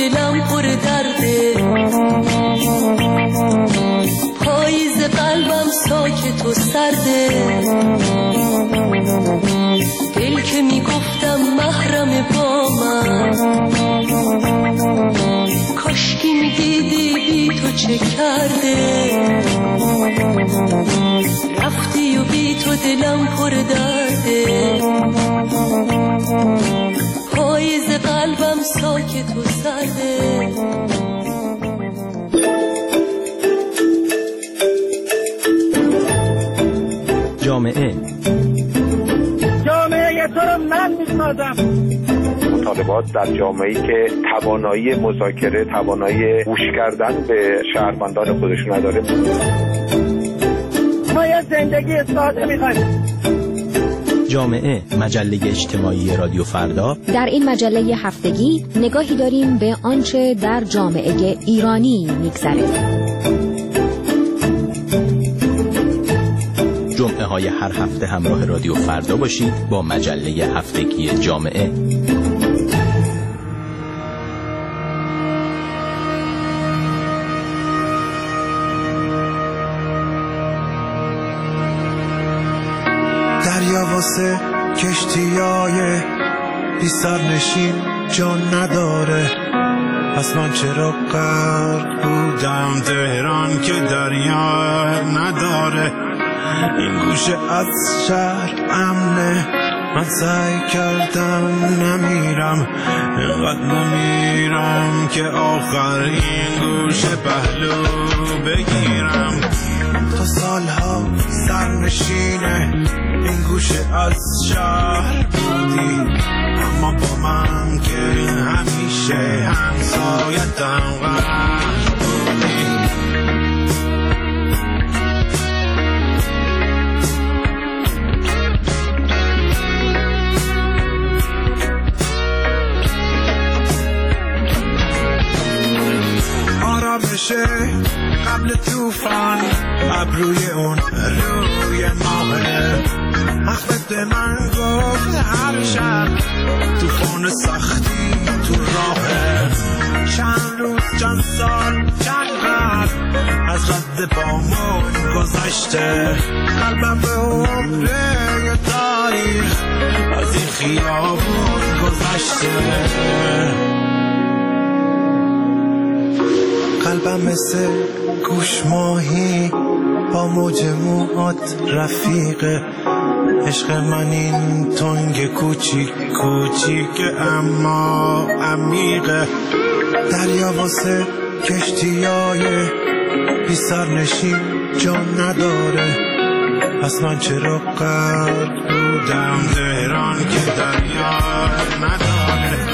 دلم پر درده، پاییز قلبم ساکت و سرده، دل که میگفتم محرم با من، کاشکی میدیدی بی تو چه کرده، رفتی و بی تو دلم پر درده، پاییز قلبم ساکت و سرده. جامعه تو رو من میسازم. مطالبات در جامعه‌ای که توانایی مذاکره، توانایی گوش کردن به شهروندان خودشون نداره. ما یه زندگی ساده می‌خوایم. جامعه، مجله اجتماعی رادیو فردا. در این مجله هفتگی نگاهی داریم به آنچه در جامعه ایرانی می‌گذره. جمعه های هر هفته همراه رادیو فردا باشید با مجله هفتگی جامعه. دریا واسه کشتیای بی سرنشین جان نداره، پس من چرا غرق بودم تهران که دریا نداره. این گوشه از شهر امنه، من سعی کردم نمیرم، اینقدر نمیرم که آخر این گوشه پهلو بگیرم. تا سالها سرنشینه این گوشه از شهر بودی، اما با من که همیشه همسایتم غرق بودی. آرامشه قبل طوفان، ابروی اون روی ماهه، احمد به من گفت هر شب طوفان سختی تو راهه. چند روز، چند سال، چند قرن از رد پامون گذشته، قلبم به عمره یه تاریخ از این خیابون گذشته. قلبم مثل گوش ماهی با موج موهات رفیقه، عشق من این تنگ کوچیک کوچیک اما عمیقه. دریا واسه کشتیای بی سرنشین جان نداره، پس من چرا غرق بودم تهران که دریا نداره.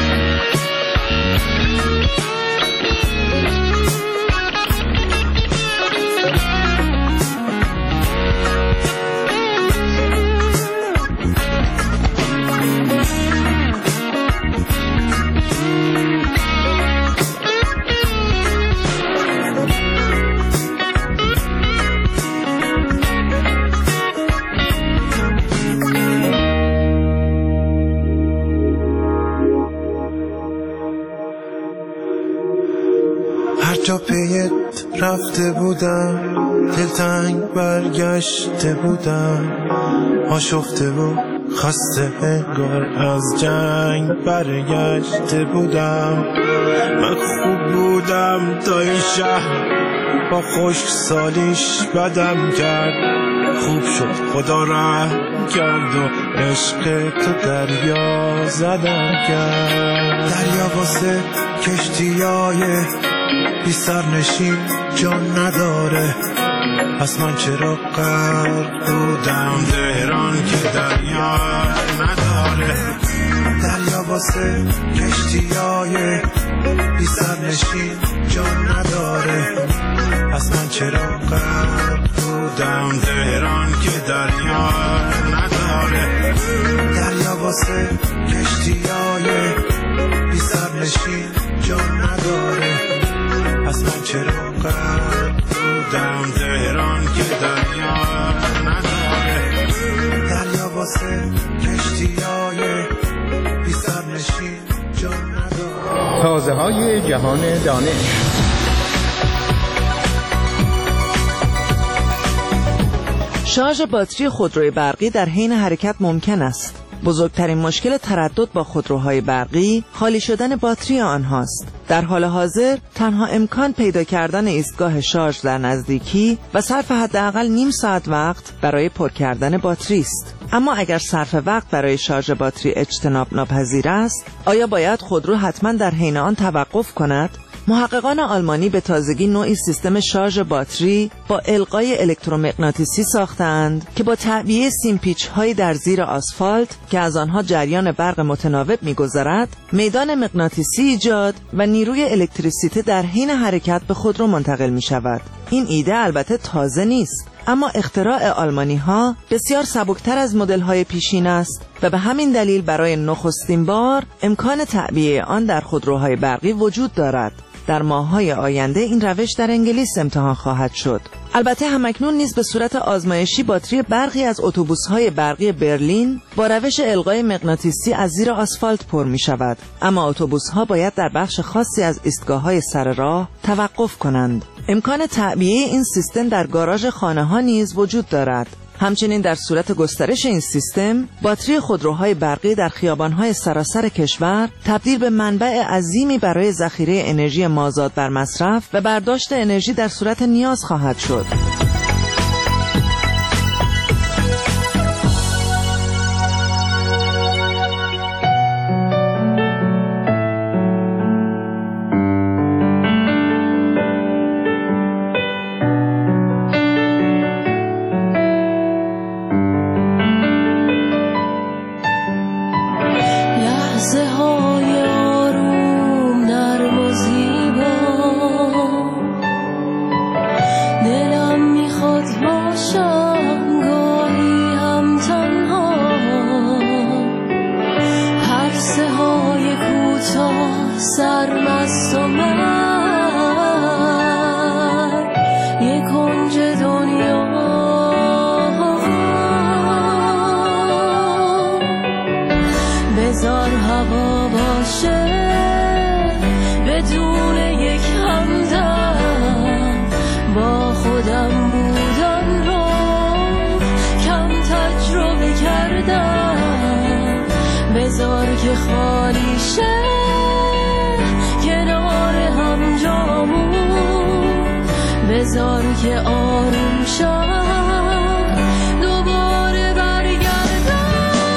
جا پیت رفته بودم، دلتنگ برگشته بودم، آشفته و خسته انگار از جنگ برگشته بودم. من خوب بودم تا این شهر با خشک سالیش بدم کرد، خوب شد خدا رحم کرد و عشق تو دریا زدم کرد. دریا واسه کشتیای بی سرنشین جان نداره، پس من چرا غرق بودم تهران که دریا نداره. دریا واسه کشتیای بی سرنشین جان نداره، پس من چرا غرق بودم تهران که دریا نداره. دریا واسه کشتیای بی سرنشین جان نداره، پس من چرا غرق بودم تهران که دریا نداره. دریا واسه کشتیای بی سرنشین جان نداره. تازه‌های جهان دانش. شارژ باتری خودروی برقی در حین حرکت ممکن است. بزرگترین مشکل تردد با خودروهای برقی خالی شدن باتری آنهاست. در حال حاضر تنها امکان پیدا کردن ایستگاه شارژ در نزدیکی و صرف حداقل نیم ساعت وقت برای پر کردن باتری است. اما اگر صرف وقت برای شارژ باتری اجتناب ناپذیر است، آیا باید خودرو حتما در حین آن توقف کند؟ محققان آلمانی به تازگی نوعی سیستم شارژ باتری با القای الکترومغناطیسی ساختند که با تعبیه سیمپیچ‌های در زیر آسفالت که از آنها جریان برق متناوب می‌گذرد، میدان مغناطیسی ایجاد و نیروی الکتریسیته در حین حرکت به خودرو منتقل می‌شود. این ایده البته تازه نیست، اما اختراع آلمانی‌ها بسیار سبکتر از مدل‌های پیشین است و به همین دلیل برای نخستین بار امکان تعبیه آن در خودروهای برقی وجود دارد. در ماه‌های آینده این روش در انگلیس امتحان خواهد شد. البته همکنون نیز به صورت آزمایشی باتری برخی از اتوبوس‌های برقی برلین با روش القای مغناطیسی از زیر آسفالت پر می‌شود، اما اتوبوس‌ها باید در بخش خاصی از ایستگاه‌های سر راه توقف کنند. امکان تعبیه این سیستم در گاراژ خانه‌ها نیز وجود دارد. همچنین در صورت گسترش این سیستم، باتری خودروهای برقی در خیابان‌های سراسر کشور تبدیل به منبع عظیمی برای ذخیره انرژی مازاد بر مصرف و برداشت انرژی در صورت نیاز خواهد شد. بذار هوا باشه بدون یک همدم، با خودم بودن رو کم تجربه کردم. بذار که خالی شه کنار هم جامون، بذار که آروم شم دوباره برگردم.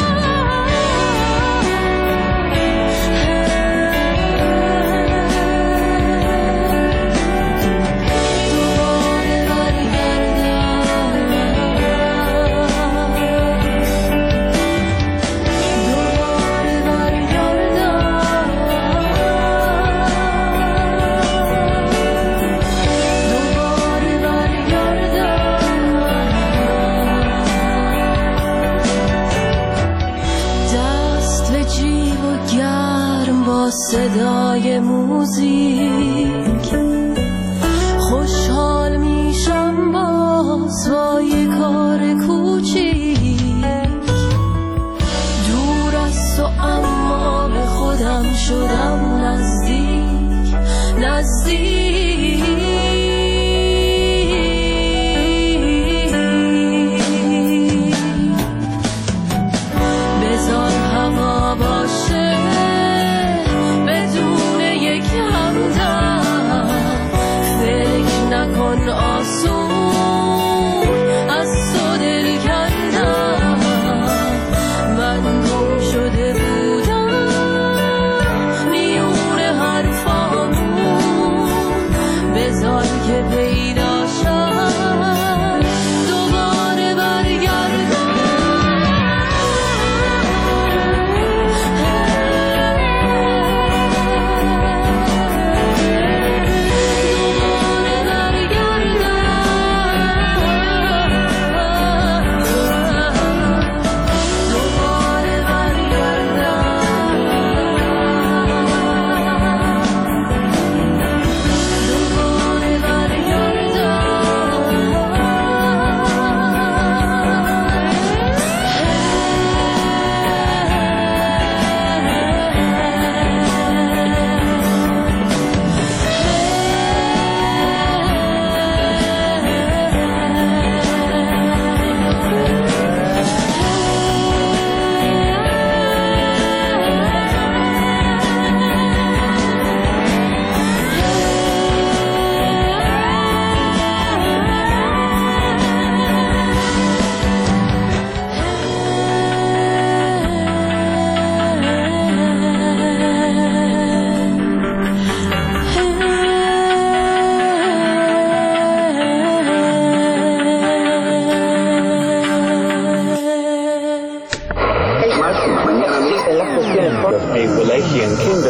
صدای موزیک خوشحال میشم باز با یه کار کوچیک، دور از تو اما به خودم شدم نزدیک نزدیک. بذار هوا باشه آسون از تو دل کردم.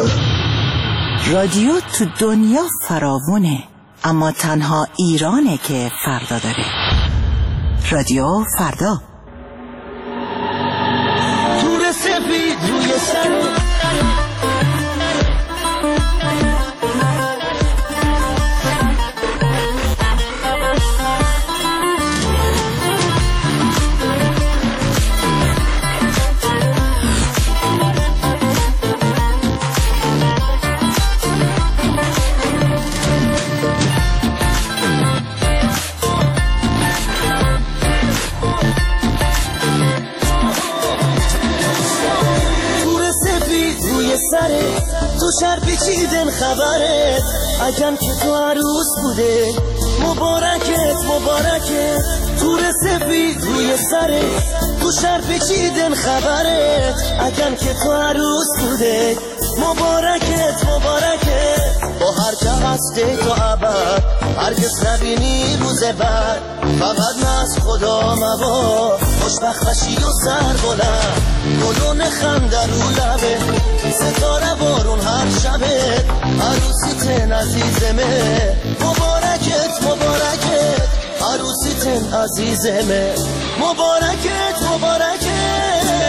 رادیو تو دنیا فراوونه، اما تنها ایرانه که فردا داره. رادیو فردا. تور سفید روی سر تو شهر پیچیدن خبرت اگم که تو عروس بوده مبارکت مبارکت تور سفید روی سرت تو شهر پیچیدن خبرت اگم که تو عروس بوده مبارکت مبارکت با هر که هسته تو عبد هرگز نبینی روز بعد فقط نه از خدا مبا خوشبخت بشی و سر بلند گلون خنده رو لبه ستاره بارون هر شبه عروسیتن عزیزمه مبارکت مبارکت عروسیتن عزیزمه مبارکت مبارکت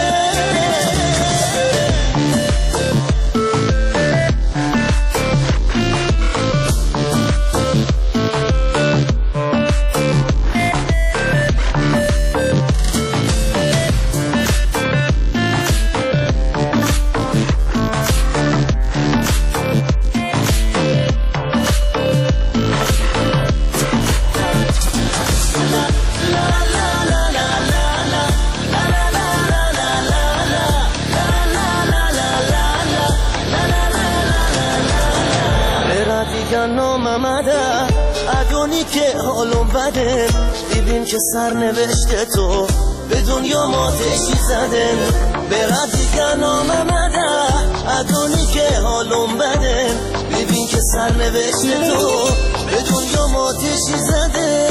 ادونی که حالم بده ببین که سرنوشت تو به دنیا ماتشی زدن برد دیگه ناممده ادونی که حالم بده ببین که سرنوشت تو به دنیا ماتشی زده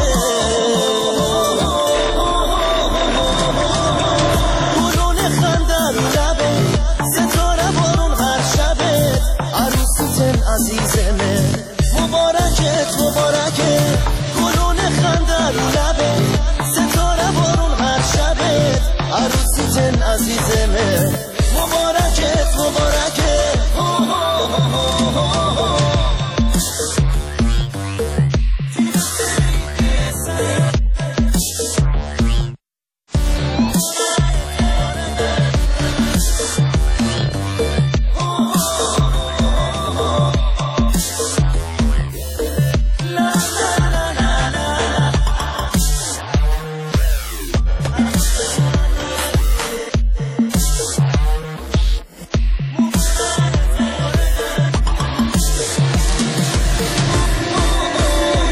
گلون خنده رو لبه ستاره بارون هر شبه عروسیتن عزیزمه مبارکت مبارکت گلون خنده رو لبه ستاره بارون هر شبه عروسیتن عزیزمه مبارکت مبارکت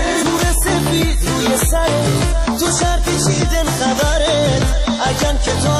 تو شهر پیچیدن خبرت اگم که تو